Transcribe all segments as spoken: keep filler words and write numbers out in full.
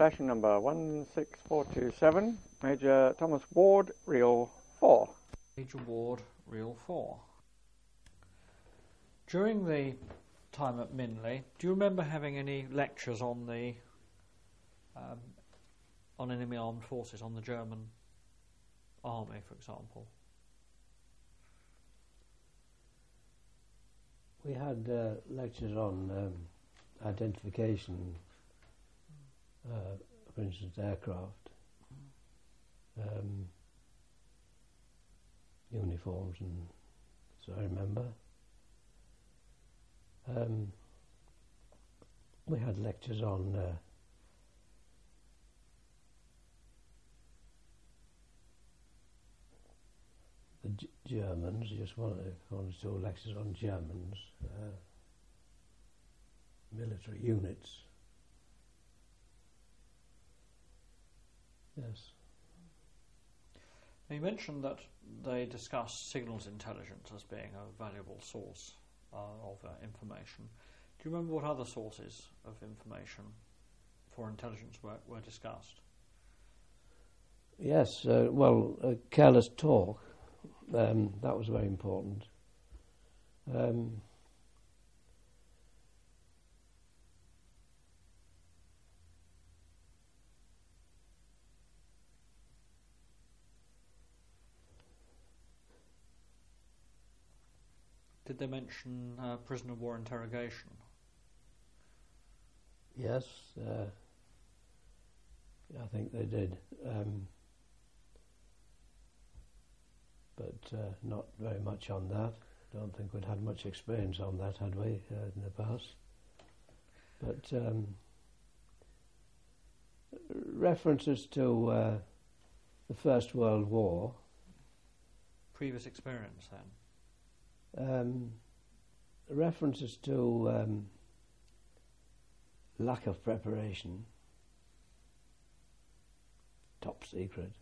station number one six four two seven, Major Thomas Ward, Reel four. Major Ward, Reel four. During the time at Minley, do you remember having any lectures on the um, on enemy armed forces, on the German army, for example? We had uh, lectures on um, identification, uh, for instance, aircraft, um, uniforms, and so I remember. Um, we had lectures on uh, the G Germans, just one or two lectures on Germans, uh, military units. Yes. Now you mentioned that they discussed signals intelligence as being a valuable source uh, of uh, information. Do you remember what other sources of information for intelligence work were discussed? Yes, uh, well, uh, careless talk. Um, that was very important. Um, Did they mention uh, prisoner of war interrogation? yes, uh, I think they did. Um, but uh, not very much on that. Don't think we'd had much experience on that, had we, uh, in the past. But um, references to uh, the First World War. Previous experience, then? Um, references to um, lack of preparation, top secret.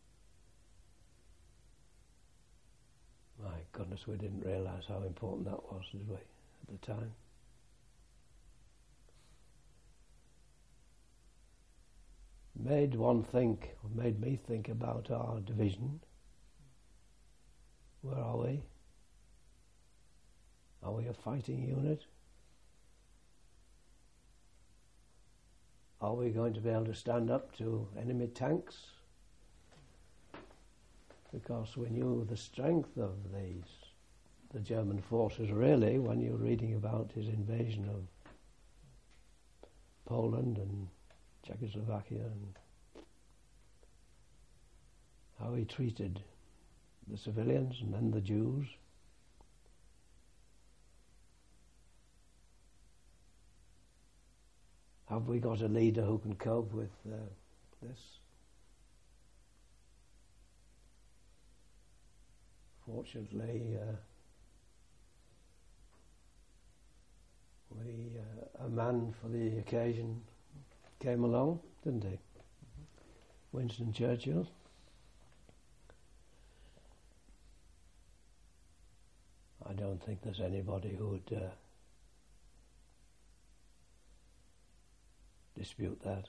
My goodness, we didn't realise how important that was, did we, at the time? Made one think, or made me think about our division. Where are we? Are we a fighting unit? Are we going to be able to stand up to enemy tanks? Because we knew the strength of these, the German forces, really, when you're reading about his invasion of Poland and Czechoslovakia, and how he treated the civilians and then the Jews. Have we got a leader who can cope with uh, this? Fortunately, uh, we, uh, a man for the occasion came along, didn't he? Mm-hmm. Winston Churchill. I don't think there's anybody who would uh, dispute that.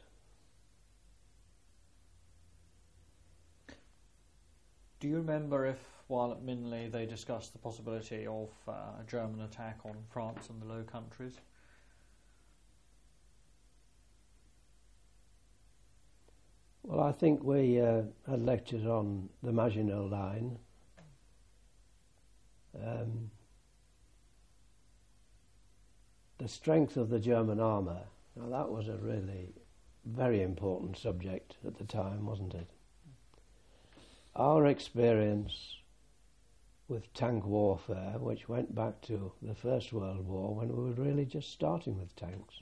Do you remember if, while at Minley, they discussed the possibility of uh, a German attack on France and the Low Countries? Well, I think we uh, had lectures on the Maginot Line. Um, the strength of the German armour. Now, that was a really very important subject at the time, wasn't it? Our experience with tank warfare, which went back to the First World War, when we were really just starting with tanks.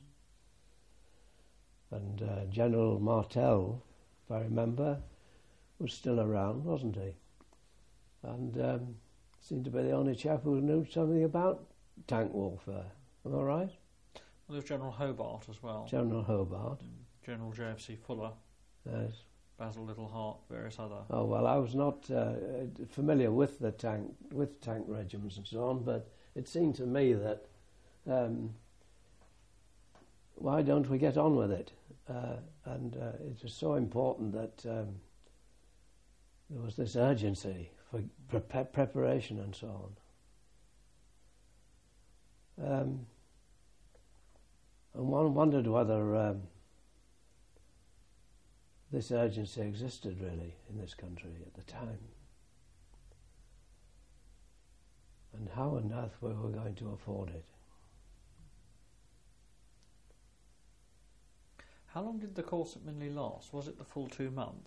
And uh, General Martel, if I remember, was still around, wasn't he? And um, seemed to be the only chap who knew something about tank warfare. Am I right? Well, there was General Hobart as well. General Hobart. General J F C Fuller. Yes. Basil Littlehart, various other. Oh well, I was not uh, familiar with the tank with tank regiments and so on, but it seemed to me that um, why don't we get on with it? Uh, and uh, it was so important that um, there was this urgency for pre- preparation and so on. Um, and one wondered whether um, this urgency existed really in this country at the time. And how on earth we were going to afford it. How long did the course at Minley last? Was it the full two months?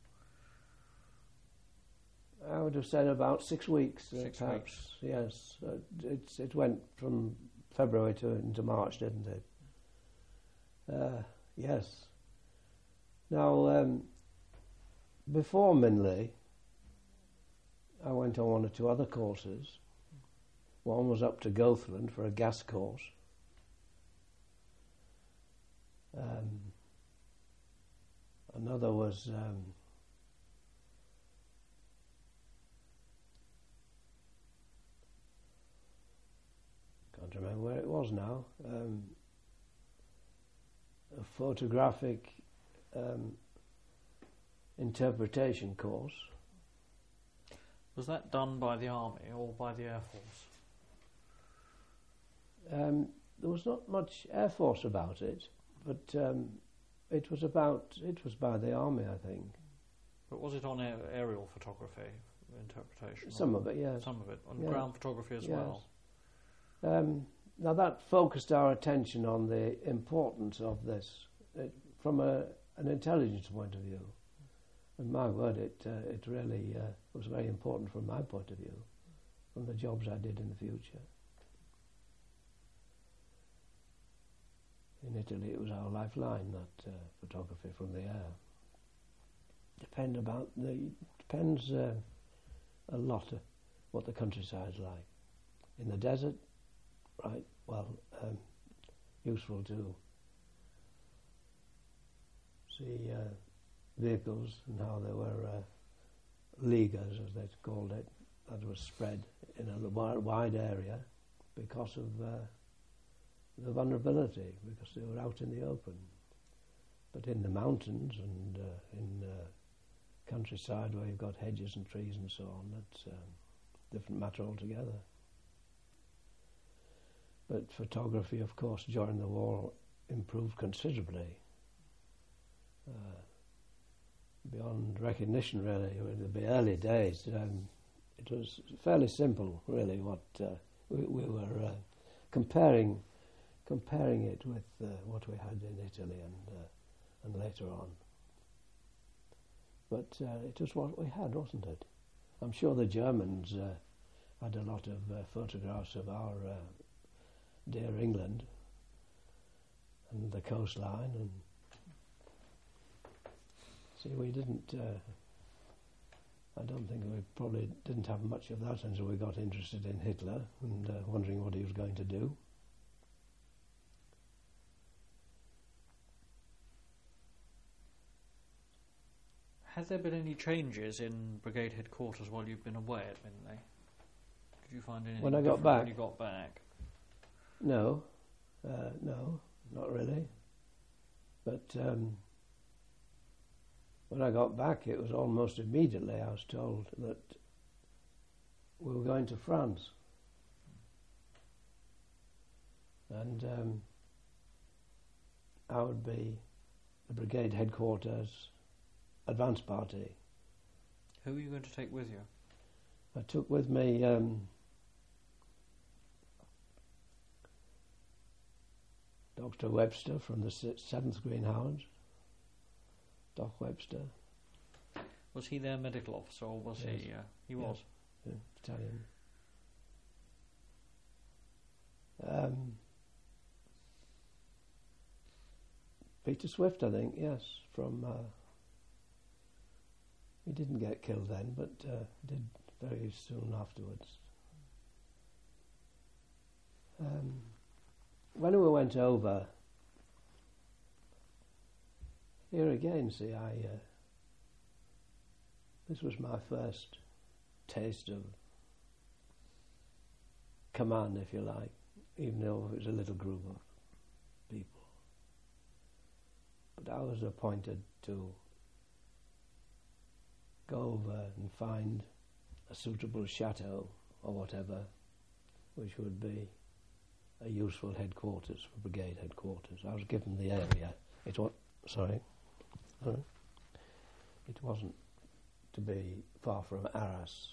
I would have said about six weeks. Six uh, perhaps, weeks. Yes. Uh, it's, it went from February to into March, didn't it? Uh, yes. Now, um, before Minley, I went on one or two other courses. One was up to Goathland for a gas course. Um, another was um, can't remember where it was now. Um, a photographic um, interpretation course. Was that done by the Army or by the Air Force? Um, there was not much Air Force about it, but um, it was about it was by the Army, I think. But was it on aer- aerial photography interpretation? Some of it, yes. Some of it on yeah. ground photography as yes. well. Um, now that focused our attention on the importance of this it, from a, an intelligence point of view. And my word, it uh, it really uh, was very important from my point of view, from the jobs I did in the future. In Italy, it was our lifeline, that uh, photography from the air. Depend about the depends uh, a lot uh, what the countryside's like. In the desert, right? Well, um, useful to see uh, vehicles and how they were uh, leaguers, as they called it, that was spread in a wide area because of uh, the vulnerability, because they were out in the open. But in the mountains and uh, in uh, countryside where you've got hedges and trees and so on, that's a different matter altogether. But photography, of course, during the war improved considerably. Uh, beyond recognition, really. In the early days, um, it was fairly simple, really, what uh, we, we were uh, comparing comparing it with uh, what we had in Italy and uh, and later on. But uh, it was what we had, wasn't it? I'm sure the Germans uh, had a lot of uh, photographs of our uh, dear England and the coastline, and see, we didn't. Uh, I don't think we probably didn't have much of that until we got interested in Hitler and uh, wondering what he was going to do. Has there been any changes in brigade headquarters while you've been away at Minley? Did you find anything when I got different back? when you got back? No, uh, no, not really. But um, when I got back, it was almost immediately I was told that we were going to France. And um, I would be the brigade headquarters advance party. Who were you going to take with you? I took with me um, Doctor Webster from the seventh Green Howards, Doc Webster. Was he their medical officer, or was Yes. he? Uh, he Yes. was. Yeah, Italian. Um, Peter Swift, I think, yes, from... Uh, he didn't get killed then, but uh, did very soon afterwards. Um, when we went over, here again, see, I... Uh, this was my first taste of command, if you like, even though it was a little group of people. but I was appointed to go over and find a suitable chateau or whatever, which would be a useful headquarters for brigade headquarters. I was given the area. It was sorry, sorry. It wasn't to be far from Arras.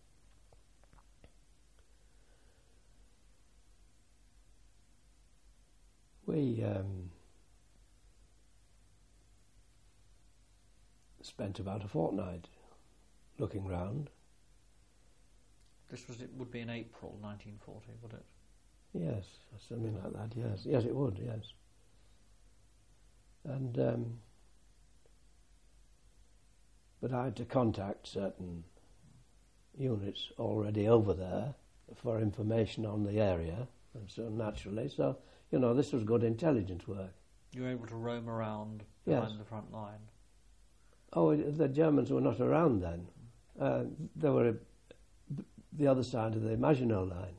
We um, spent about a fortnight looking round. This was it would be in April nineteen forty, would it? Yes, something like that. Yes, yes, it would. Yes, and um, but I had to contact certain units already over there for information on the area, and so naturally, so you know, this was good intelligence work. You were able to roam around behind Yes. the front line. Oh, it- the Germans were not around then. Uh, they were a, the other side of the Maginot Line.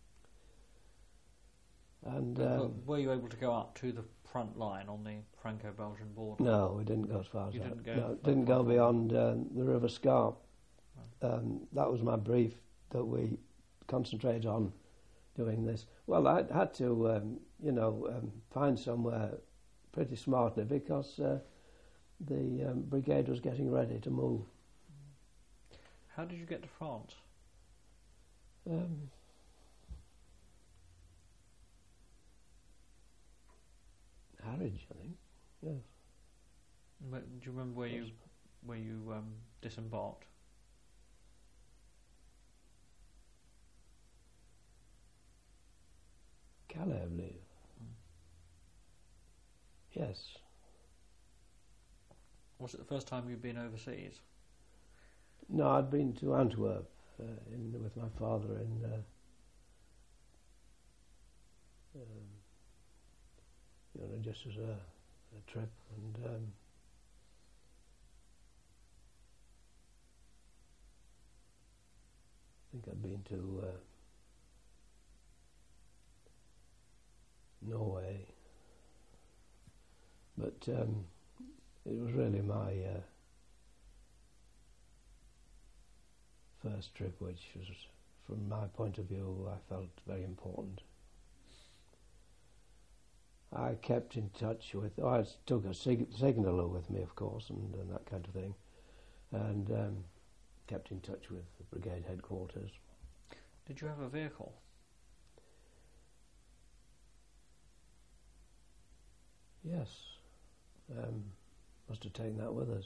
And But- but um, were you able to go up to the front line on the Franco-Belgian border? no, we didn't go as far as You that. didn't go no, that didn't far go forward? beyond uh, the River Scarpe. Um, that was my brief, that we concentrate on doing this. Well, I had to, um, you know, um, find somewhere pretty smartly because uh, the um, brigade was getting ready to move. How did you get to France? Um, Harwich, I think. Yes. Where- Do you remember where you Yes. where you um, disembarked? Calais, I believe. Mm. Yes. Was it the first time you'd been overseas? No, I'd been to Antwerp uh, in, with my father in uh, um, you know, just as a, a trip, and um, I think I'd been to uh, Norway, but um, it was really my uh, first trip, which was, from my point of view, I felt very important. I kept in touch with, oh, I took a sig- signaller with me, of course, and, and that kind of thing, and um, kept in touch with the brigade headquarters. Did you have a vehicle? Yes, um, must have taken that with us.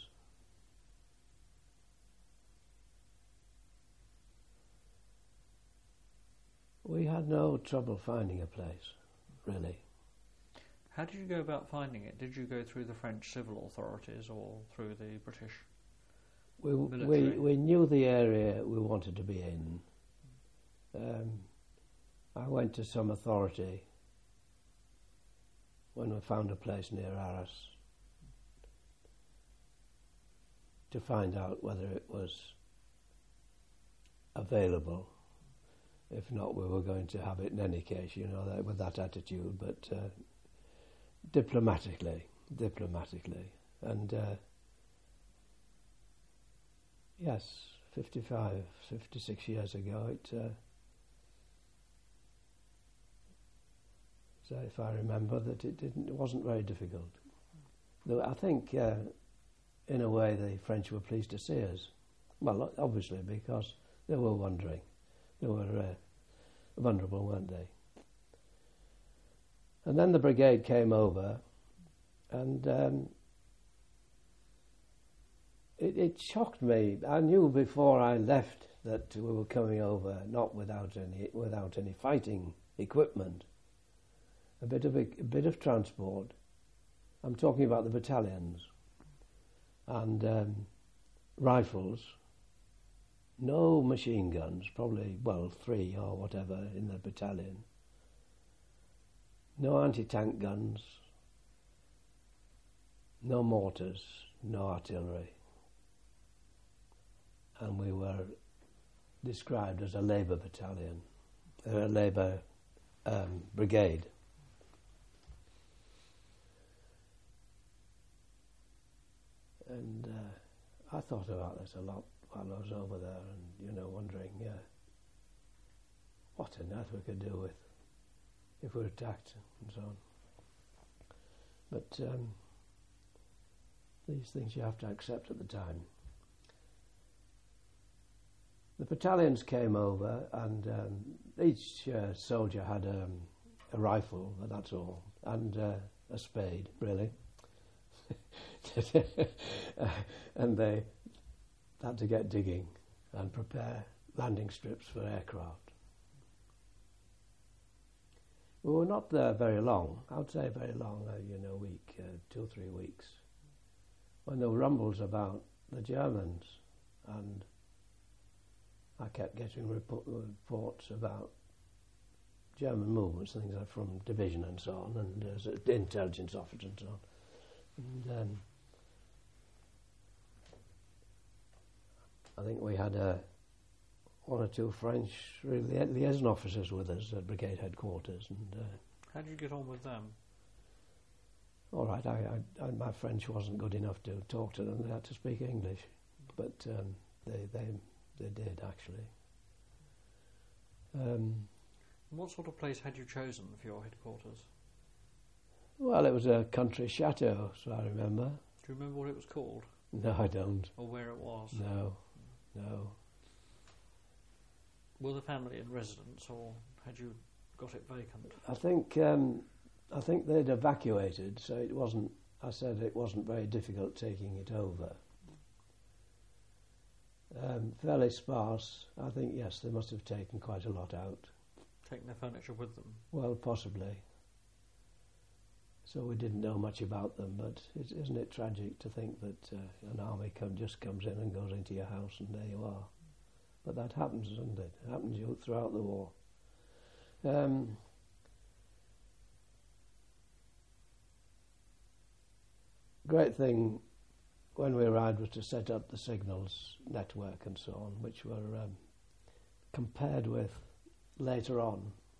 We had no trouble finding a place, really. How did you go about finding it? Did you go through the French civil authorities or through the British? We, we, Military. we knew the area we wanted to be in. Um, I went to some authority when we found a place near Arras to find out whether it was available. If not, we were going to have it in any case, you know, that, with that attitude, but uh, diplomatically, diplomatically. And uh, yes, fifty-five, fifty-six years ago, it, uh, so if I remember, that it didn't, it wasn't very difficult. Though I think, uh, in a way, the French were pleased to see us. Well, obviously, because they were wondering. They were uh, vulnerable, weren't they? And then the brigade came over, and um, it, it shocked me. I knew before I left that we were coming over not without any without any fighting equipment. A bit of a, a bit of transport. I'm talking about the battalions and um, rifles. No machine guns, probably, well, three or whatever in the battalion. No anti-tank guns, no mortars, no artillery. And we were described as a Labour battalion, a Labour um, brigade. And uh, I thought about this a lot while I was over there, and, you know, wondering uh, what on earth we could do with if we were attacked and so on. But um, these things you have to accept at the time. The battalions came over, and um, each uh, soldier had um, a rifle, but that's all, and uh, a spade, really. uh, and they had to get digging and prepare landing strips for aircraft. We were not there very long. I would say very long, uh, you know, a week, uh, two or three weeks, when there were rumbles about the Germans, and I kept getting report, reports about German movements, things like from division and so on, and as uh, intelligence officers and so on. And um, I think we had uh, one or two French li- liaison officers with us at brigade headquarters. And uh, how did you get on with them? All right, I, I, I, my French wasn't good enough to talk to them. They had to speak English, but um, they they they did actually. Um, what sort of place had you chosen for your headquarters? Well, it was a country chateau, so I remember. Do you remember what it was called? No, I don't. Or where it was? No, no. Were the family in residence, or had you got it vacant? I think um, I think they'd evacuated, so it wasn't. I said it wasn't very difficult taking it over. Um, fairly sparse. I think yes, they must have taken quite a lot out. Taken their furniture with them? Well, possibly. So we didn't know much about them, but it, isn't it tragic to think that uh, an army come, just comes in and goes into your house and there you are. But that happens, doesn't it? It happens you throughout the war. Um, great thing when we arrived was to set up the signals network and so on, which were um, compared with later on.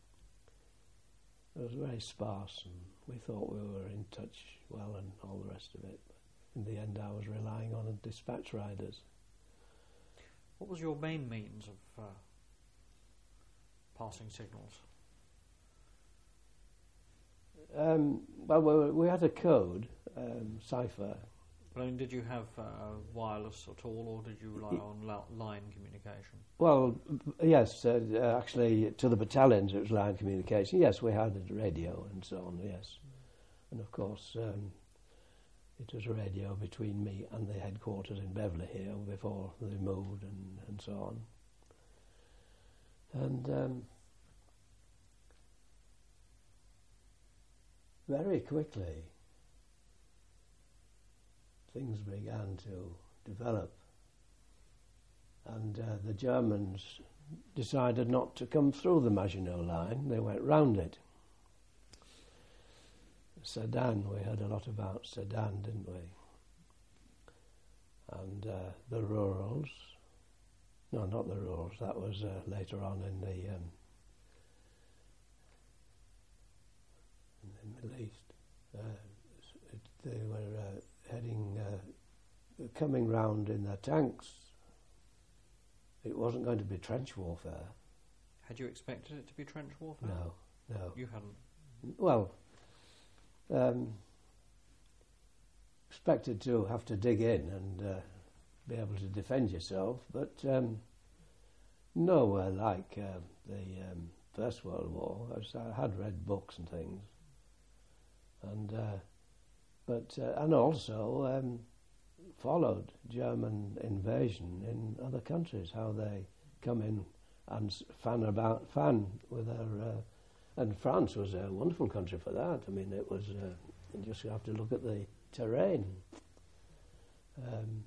It was very sparse, and we thought we were in touch well and all the rest of it. But in the end, I was relying on dispatch riders. What was your main means of uh, passing signals? Um, well, we, we had a code, um, cipher. But I mean, did you have uh, wireless at all, or did you rely on la- line communication? Well, yes, uh, uh, actually, to the battalions it was line communication. Yes, we had a radio and so on, yes. And of course, um, it was a radio between me and the headquarters in Beverley here before they moved and, and so on. And um, very quickly, things began to develop, and uh, the Germans decided not to come through the Maginot Line. They went round it. Sedan, we heard a lot about Sedan, didn't we? And uh, the Rurals. No, not the Rurals. That was uh, later on in the um, in the Middle East. Uh, it, they were uh, heading, uh, coming round in their tanks. It wasn't going to be trench warfare. Had you expected it to be trench warfare? No, no. You hadn't? Well, um, expected to have to dig in and uh, be able to defend yourself, but um, nowhere like uh, the um, First World War. I, was, I had read books and things, and uh, but uh, and also um, followed German invasion in other countries, how they come in and fan about, fan with their. Uh, And France was a wonderful country for that. I mean, it was, uh, you just have to look at the terrain. Um,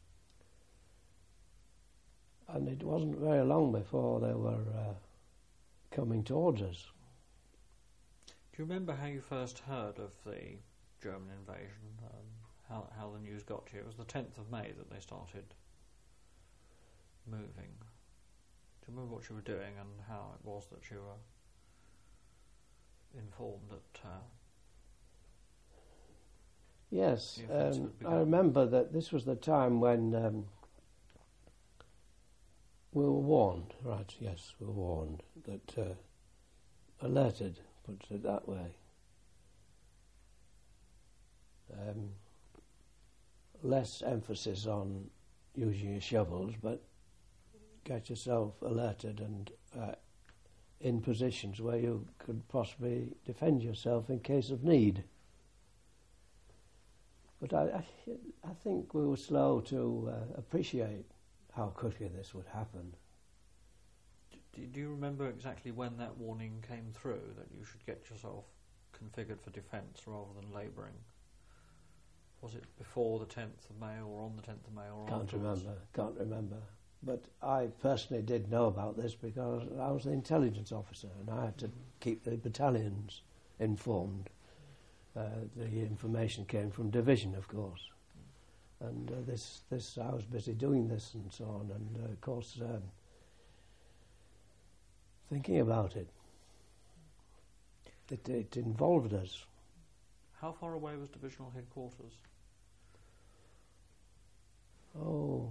and it wasn't very long before they were uh, coming towards us. Do you remember how you first heard of the German invasion, um, how, how the news got to you? It was the tenth of May that they started moving. Do you remember what you were doing and how it was that you were informed that... Uh Yes, the offensive um, had begun? I remember that this was the time when um, we were warned, right, yes, we were warned, that uh, alerted, put it that way. Um, less emphasis on using your shovels, but get yourself alerted and uh, in positions where you could possibly defend yourself in case of need. But I, I, I think we were slow to uh, appreciate how quickly this would happen. Do, do you remember exactly when that warning came through, that you should get yourself configured for defence rather than labouring? Was it before the tenth of May or on the tenth of May or Can't afterwards? remember, can't remember. But I personally did know about this because I was the intelligence officer and I had to keep the battalions informed. Uh, the information came from division, of course. And uh, this, this, I was busy doing this and so on, and uh, of course um, thinking about it. it. It involved us. How far away was divisional headquarters? Oh,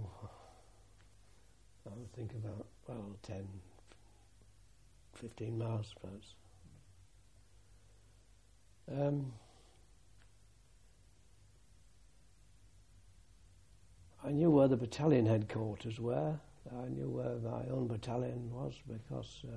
I would think about, well, ten, fifteen miles perhaps. Um, I knew where the battalion headquarters were. I knew where my own battalion was because uh,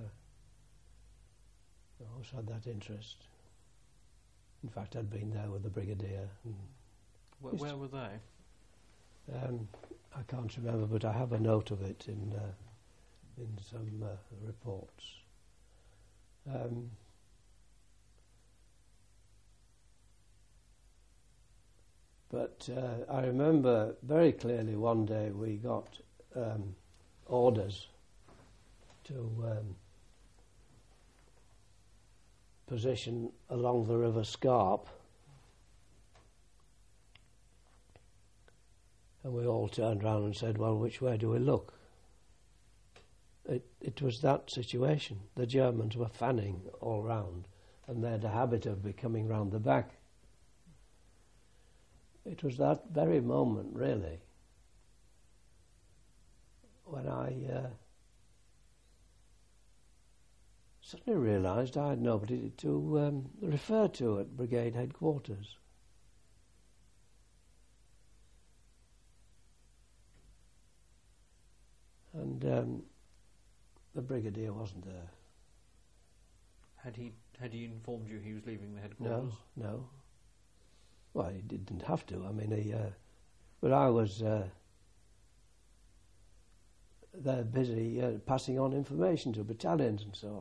I always had that interest. In fact, I'd been there with the brigadier. And Where, where were they? Um, I can't remember, but I have a note of it in uh, in some uh, reports. Um, but uh, I remember very clearly one day we got um, orders to um, position along the River Scarp. And we all turned round and said, well, which way do we look? It, it was that situation. The Germans were fanning all round, and they had a habit of becoming round the back. It was that very moment, really, when I uh, suddenly realised I had nobody to um, refer to at brigade headquarters. And um, the brigadier wasn't there. Had he had he informed you he was leaving the headquarters? No, no. Well, he didn't have to. I mean, he, uh, but I was uh, there busy uh, passing on information to battalions and so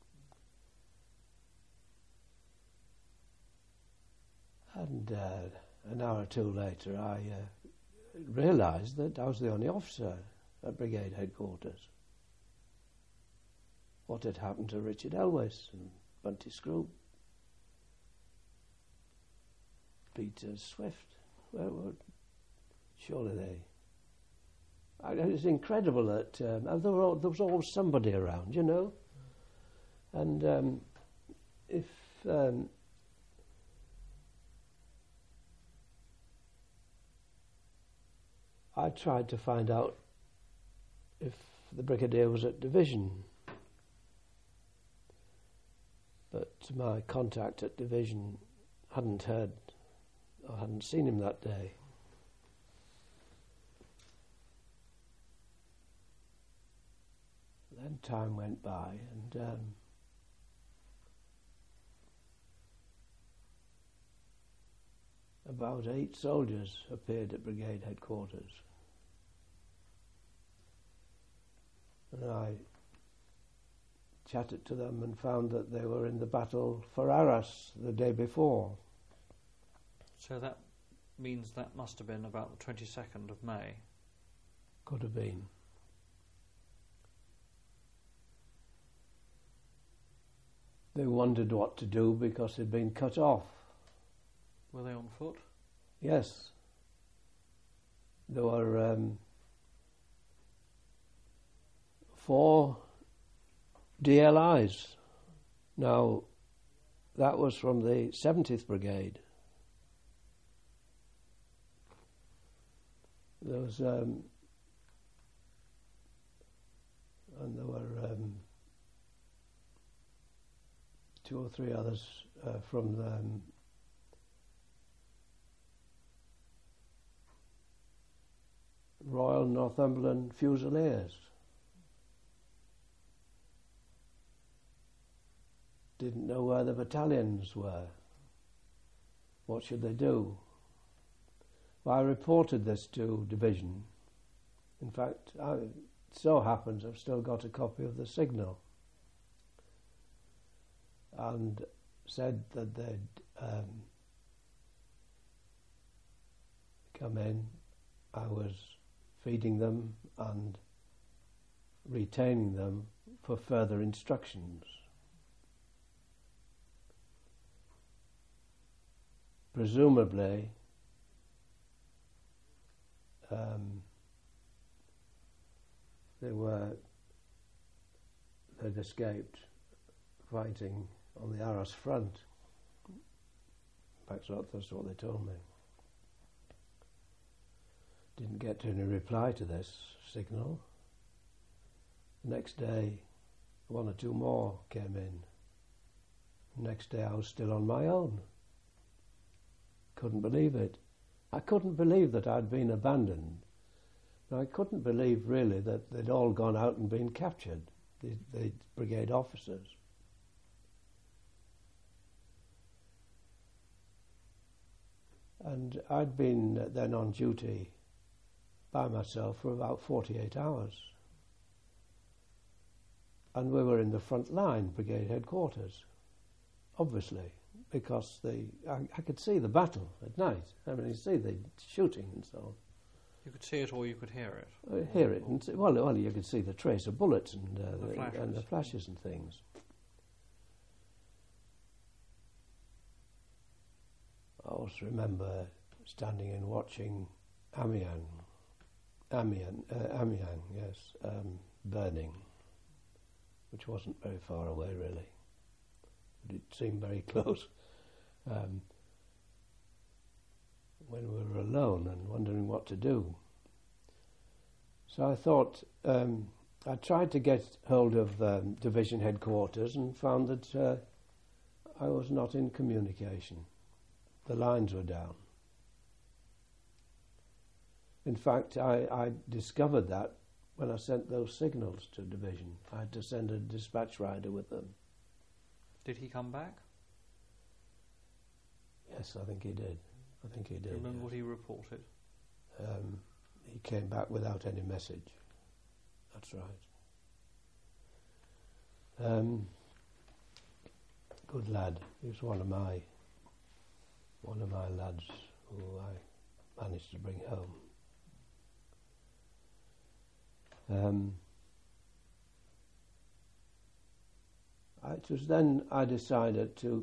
on. And uh, an hour or two later, I uh, realised that I was the only officer at brigade headquarters. What had happened to Richard Elwes and Bunty Scroop, Peter Swift? Well, well, surely they... I, it was incredible that um, there, were all, there was always somebody around, you know. And um, if... Um, I tried to find out if the brigadier was at division, but my contact at division hadn't heard or hadn't seen him that day. Then time went by and um, about eight soldiers appeared at brigade headquarters. And I chatted to them and found that they were in the battle for Arras the day before. So that means that must have been about the twenty-second of May. Could have been. They wondered what to do because they'd been cut off. Were they on foot? Yes. There were um, four D L Is. Now, that was from the seventieth Brigade. there was, um, and there were um, two or three others uh, from the um, Royal Northumberland Fusiliers. Didn't know where the battalions were. What should they do? Well, I reported this to division. In fact, I, it so happens I've still got a copy of the signal, and said that they'd um, come in. I was feeding them and retaining them for further instructions. Presumably, um, they were, they'd escaped fighting on the Arras front. In fact, that's what they told me. Didn't get any reply to this signal. The next day, one or two more came in. The next day, I was still on my own. Couldn't believe it. I couldn't believe that I'd been abandoned. I couldn't believe really that they'd all gone out and been captured, the, the brigade officers. And I'd been then on duty by myself for about forty-eight hours. And we were in the front line, brigade headquarters, obviously, because the I, I could see the battle at night. I mean, you see the shooting and so on. You could see it or you could hear it? I hear it. And see, well, well, you could see the trace of bullets and, uh, the the, and the flashes and things. I also remember standing and watching Amiens, Amiens, uh, Amiens, yes, um, burning, which wasn't very far away, really. But it seemed very close. Um, when we were alone and wondering what to do. So I thought, um, I tried to get hold of um, division headquarters and found that uh, I was not in communication. The lines were down. In fact, I, I discovered that when I sent those signals to division. I had to send a dispatch rider with them. Did he come back? Yes, I think he did. I think he did. Do you remember yes. what he reported? Um, he came back without any message. That's right. Um, good lad. He was one of my one of my lads who I managed to bring home. Um, it was then I decided to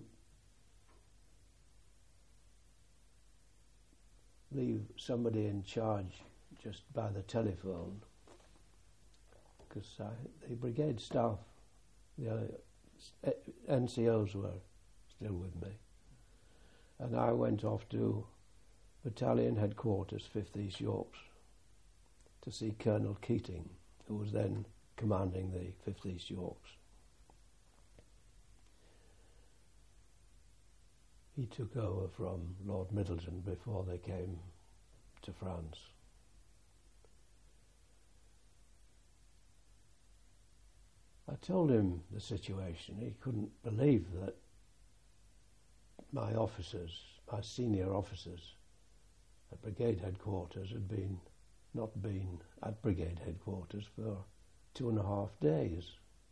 leave somebody in charge just by the telephone, because the brigade staff, the uh, N C Os were still with me, and I went off to battalion headquarters, fifth East Yorks, to see Colonel Keating, who was then commanding the fifth East Yorks. He took over from Lord Middleton before they came to France. I told him the situation. He couldn't believe that my officers, my senior officers at brigade headquarters had been, not been at brigade headquarters for two and a half days.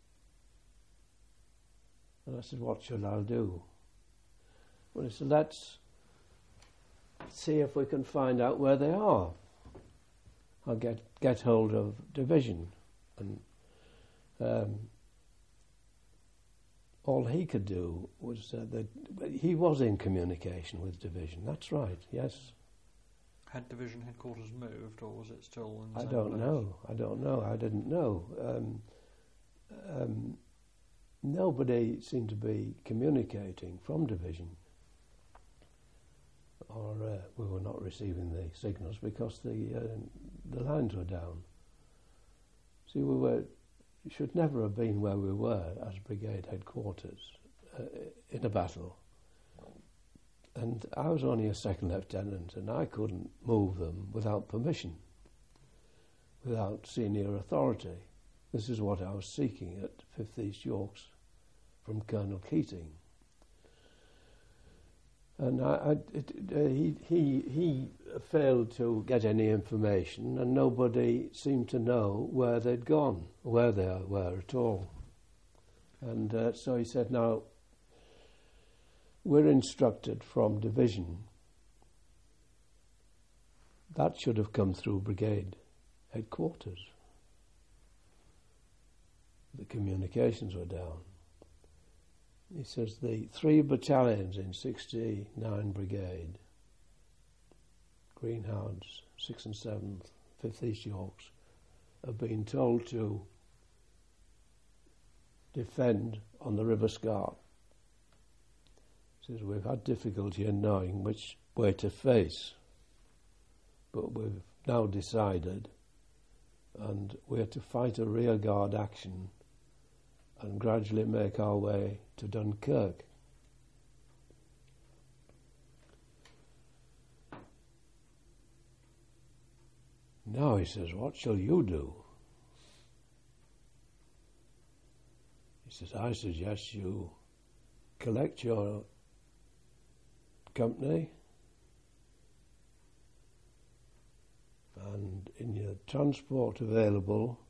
And I said, what should I do? Well, he said, let's see if we can find out where they are. I'll get get hold of division. And um, all he could do was uh, that he was in communication with division. That's right, yes. Had division headquarters moved, or was it still in the I same don't place? know. I don't know. I didn't know. Um, um, nobody seemed to be communicating from division. or uh, we were not receiving the signals because the uh, the lines were down. See, we were should never have been where we were as brigade headquarters uh, in a battle. And I was only a second lieutenant, and I couldn't move them without permission, without senior authority. This is what I was seeking at fifth East Yorks from Colonel Keating. And I, I, it, uh, he, he, he failed to get any information, and nobody seemed to know where they'd gone, where they were at all. And uh, so he said, now, we're instructed from division. That should have come through brigade headquarters. The communications were down. He says the three battalions in sixty-nine Brigade, Greenhounds, sixth and seventh, fifth East Yorks, have been told to defend on the River Scar. He says we've had difficulty in knowing which way to face, but we've now decided, and we're to fight a rearguard action and gradually make our way to Dunkirk. Now, he says, what shall you do? He says, I suggest you collect your company and in your transport available,